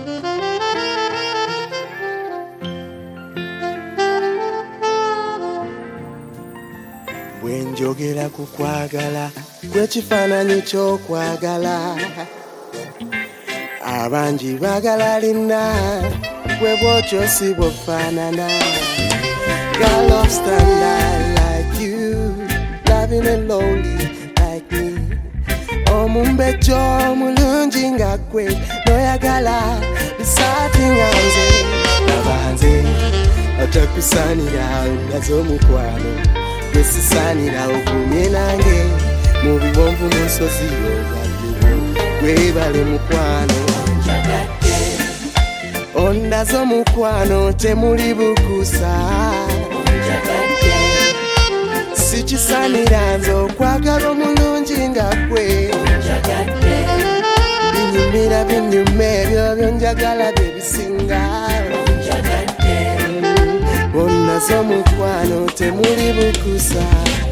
Bwenjogera ku kwagala gwe kifaananyi ky'okwagala abangi baagala lina gwe bw'otyo si bw'ofaanana. Girl of standard like you, loving and lonely like me. Omumbejja omulungi nga gwe n'oyagala bisaati nga nze laba nze atakusaanira ngaze omukwano gwe sisaanira okumye nange mu biwonvu mu nsozi y'obwaddewo gwebale mukwano ondaze omukwano temuli bukusa sikisaanira nze okwagala omulungi nga gwe binyumira binyuma ebyo byonjagala bye bisinga ondaze omukwano temuli bukusa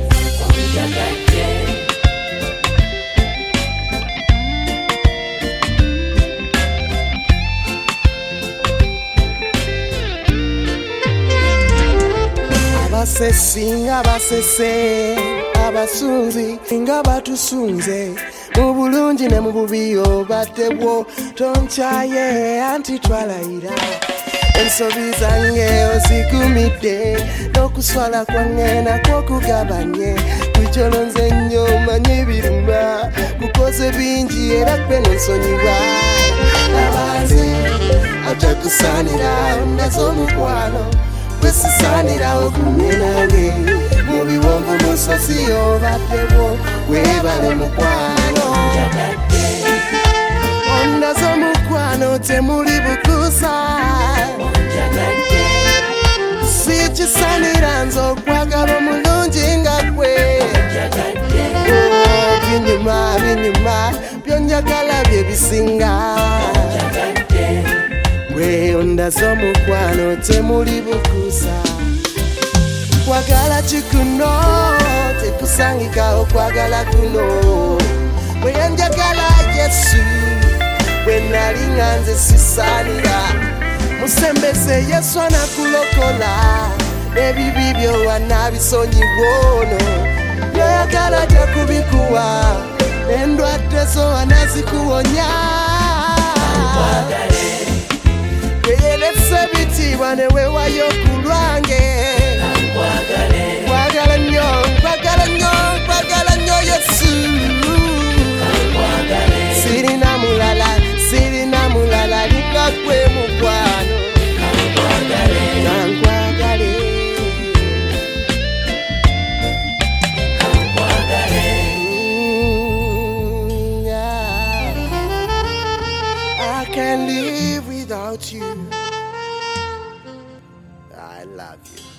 abasesi nga basese abasunzi nga batusunze mu bulungi ne mu bubi obaddebwo tonkyaye anti twalayira ensobi zange ozigumidde n'okuswala kwange nakwo kugabanye kukyolo nze nnyo manye ebiruma kukoze bingi era kwe nonsonyiwa abanze atakusaanira ondaze omukwano gwesisaanira okumye nange mu biwonvu mu nsozi y'obaddebwo webale mukwano ondaze omukwano temuli bukusa sikisaanira nze okwagala omulungi nga gwe binyuma binyuma byonjagala bye bisinga gwe ondaze omukwano temuli bukusa kwagala kikuno tekusangika okwagala kuno bwe yanjagala Yesu bwe nali nga nze sisaanira musembeze Yesu anakulokola n'ebibi byo wanabisonyibwa ono byoyagala tekubikuwa n'endwadde zo anazikuwonya kweyelesa ebitiibwa ne weewayo ku lwange kwagala nnyo kwagala nnyo kwagala nnyo Yesu sirina mulala lika gwe mukwano kankwagale I can't live without you. I love you.